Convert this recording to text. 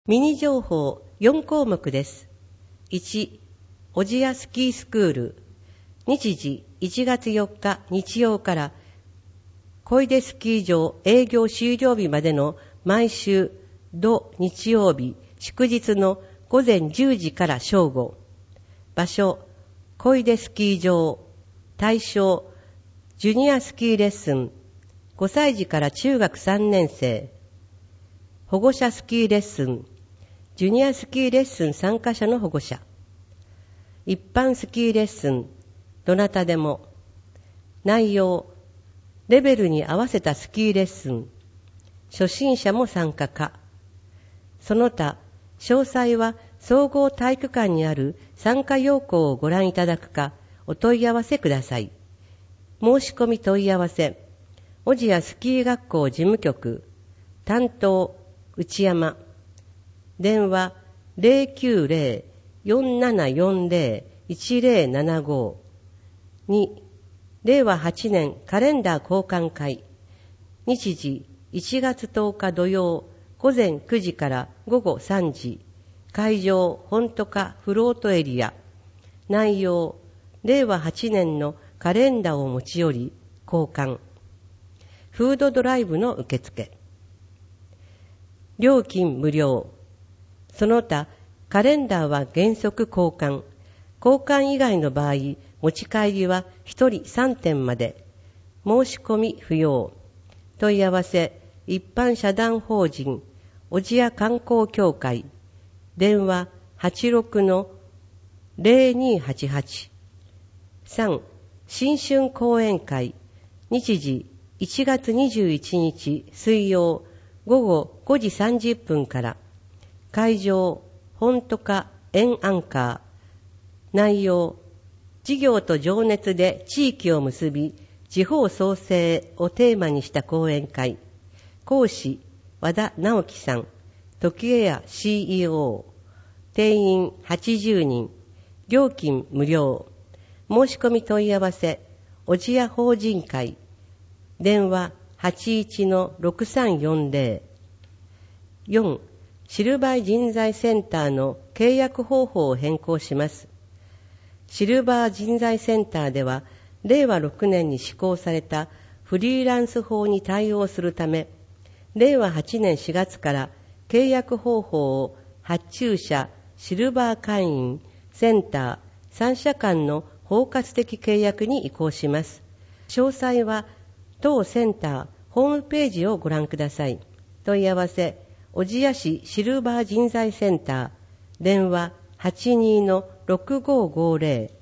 ミニ情報4項目です。1、小千谷スキースクール。日時1月4日日曜から小出スキー場営業終了日までの毎週土日曜日祝日の午前10時から正午。場所、小出スキー場。対象、ジュニアスキーレッスン。5歳児から中学3年生。保護者スキーレッスン。ジュニアスキーレッスン参加者の保護者。一般スキーレッスン。どなたでも。内容、レベルに合わせたスキーレッスン。初心者も参加か。その他、詳細は総合体育館にある参加要項をご覧いただくか、お問い合わせください。申し込み問い合わせ、小千谷スキー学校事務局、担当、内山。電話 090-4740-1075。2、令和8年カレンダー交換会。日時1月10日土曜午前9時から午後3時。会場本都課フロートエリア。内容、令和8年のカレンダーを持ち寄り交換。フードドライブの受付。料金無料。その他、カレンダーは原則交換。交換以外の場合、持ち帰りは1人3点まで。申し込み不要。問い合わせ、一般社団法人、小千谷観光協会。電話 86-0288。3、新春講演会。日時1月21日水曜午後5時30分から。会場、本都課エンアンカー。内容、事業と情熱で地域を結び、地方創生をテーマにした講演会。講師、和田直樹さん。時計屋 CEO。定員80人。料金無料。申し込み問い合わせ、小千谷法人会。電話 81-6340。4、シルバー人材センターの契約方法を変更します。シルバー人材センターでは、令和6年に施行されたフリーランス法に対応するため、令和8年4月から契約方法を発注者、シルバー会員、センター、3社間の包括的契約に移行します。詳細は当センターホームページをご覧ください。問い合わせ、小千谷市シルバー人材センター、電話 82-6550。